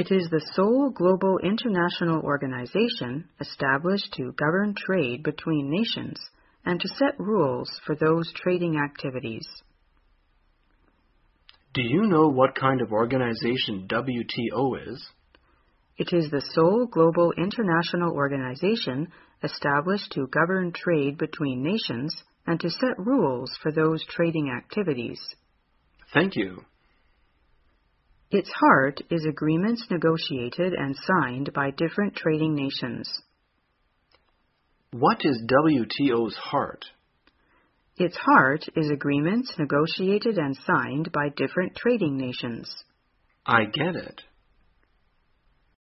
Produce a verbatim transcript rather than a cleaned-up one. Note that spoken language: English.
It is the sole global international organization established to govern trade between nations and to set rules for those trading activities. Do you know what kind of organization W T O is? It is the sole global international organization established to govern trade between nations and to set rules for those trading activities. Thank you. Its heart is agreements negotiated and signed by different trading nations. What is W T O's heart? Its heart is agreements negotiated and signed by different trading nations. I get it.